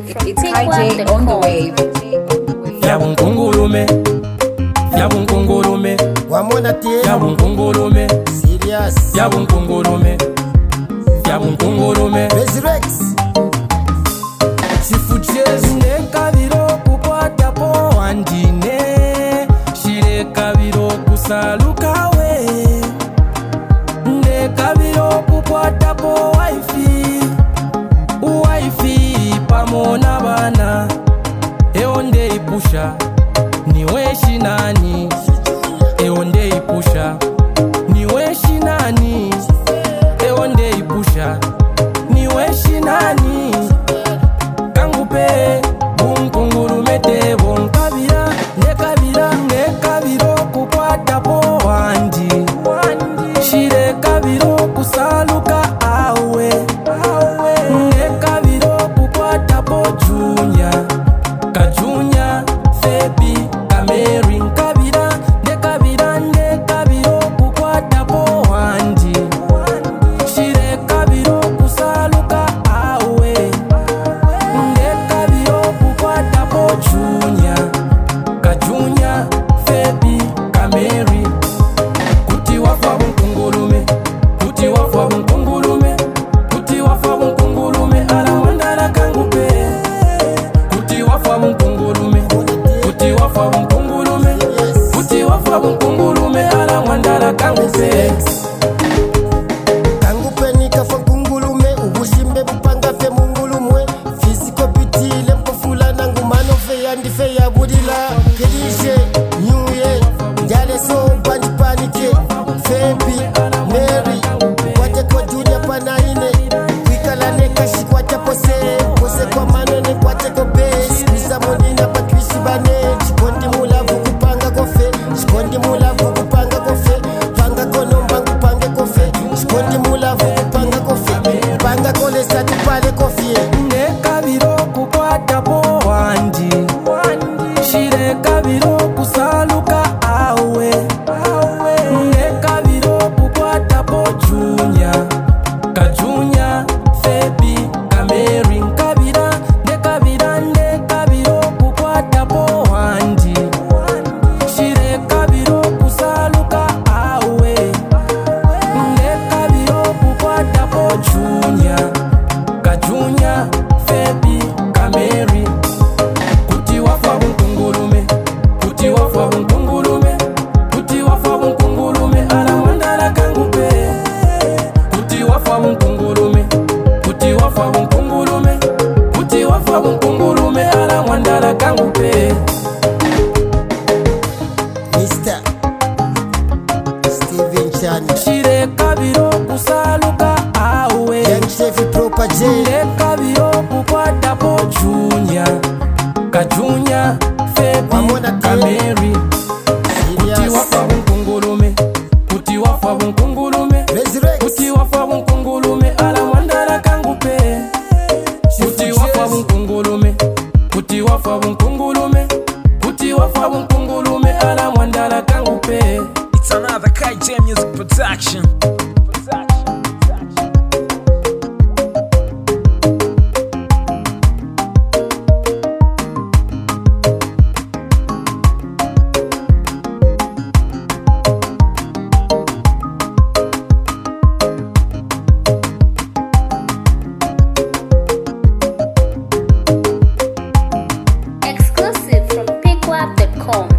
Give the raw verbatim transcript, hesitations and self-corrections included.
from It's K J on the wave. Yabunkungurume, Yabunkungurume, Wamona tie, Yabunkungurume, serious, Yabunkungurume, Yabunkungurume, Resurrex. Chifuchezi nekabiro kukwata po andine, shire kabiro kusalukawe, nekabiro kukwata po wifi, wifi pamona bana, eonde ipusha, niwe shinani, eonde ipusha, niwe shinani, eonde ipusha, niwe shinani. Kangupe, bunkungurume te bonkabira, nekabira, nekabiro kukwata po wandi, shire kabiro kusaluka awe, nekabiro kukwata po junya, kajunya, febi, kameri, nkabira, nekabira, nekabiro kukwata po wandi, shire kabiro kusaluka awe. Junya, kajunya, febi, kameri. Kuti wafa bunkungulume, kuti wafa bunkungulume, kuti wafa bunkungulume, ala wandala kangupe. Kuti wafa bunkungulume, kuti wafa bunkungulume, kuti wafa bunkungulume, ala wandala kangupe. Kangupe nikafa nkungulume, ubushimbe bupanga fe mungulumwe. Fiziko bitile mpofula nangu manofe yandi fe ya budila. Kedije, nyuye, njale so banji panike. Febi, Mary, wate kwa Junior panaine. Wikalane kashi kwa pose, pose kwa manene kwa teko base. Misa monina patwisi bane, chikondi mulavu kupanga kofe, chikondi mulavu kupanga kofe, panga kono mbangu pange kofe, chikondi mulavu kupanga kofe, panga kole satu pale kofe. Nekabiro kukwata po wandi, shire kabiro kusaluka awe, nekabiro kukwata po junya, kajunya, febi, kameri, nkabira, nekabira, nekabiro kukwata po wandi, shire kabiro kusaluka awe, nekabiro kukwata po junya, kajunya, febi, kameri. Kuti wafa bunkungulume, kuti wafa bunkungulume, kuti wafa bunkungulume, ala wandala kangupe. Kuti wafa bunkungulume, kuti wafa bunkungulume, kuti wafa bunkungulume, ala wandala kangupe. Mister Steven Chani, Shire kabiro kusaluka awe, Young Chevy Proper J. shire kabiro kukwata po junya, kajunya, febi, Wamona tie, kameri. Kuti serious, wafa bunkungulume, kuti wafa bunkungulume, Resurrex. kuti wafa bunkungulume, ala wandala kangupe. Kuti wafa bunkungulume, kuti wafa bunkungulume, kuti wafa bunkungulume, ala wandala kangupe. It's another K J Music Production. Exclusive from pick wap dot com.